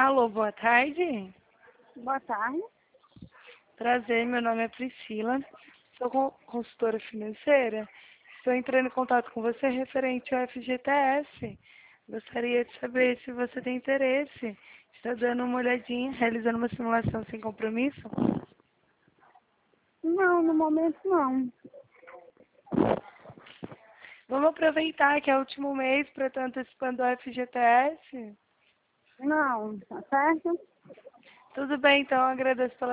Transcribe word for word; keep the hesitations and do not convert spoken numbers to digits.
Alô, boa tarde. Boa tarde. Prazer, meu nome é Priscila, sou con- consultora financeira. Estou entrando em contato com você referente ao F G T S. Gostaria de saber se você tem interesse. Está dando uma olhadinha, realizando uma simulação sem compromisso? Não, no momento não. Vamos aproveitar que é o último mês para estar antecipando o F G T S? Não, tá certo? Tudo bem, então, agradeço pela